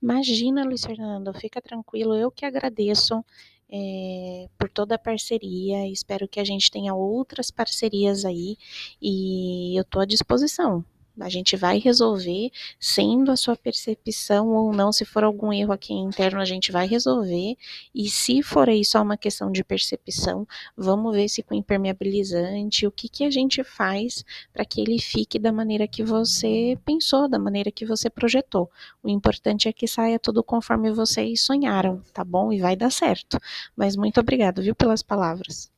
Imagina, Luiz Fernando, fica tranquilo, eu que agradeço por toda a parceria, espero que a gente tenha outras parcerias aí e eu estou à disposição. A gente vai resolver, sendo a sua percepção ou não, se for algum erro aqui interno, a gente vai resolver. E se for aí só uma questão de percepção, vamos ver se com impermeabilizante, o que que a gente faz para que ele fique da maneira que você pensou, da maneira que você projetou. O importante é que saia tudo conforme vocês sonharam, tá bom? E vai dar certo. Mas muito obrigado, viu, pelas palavras.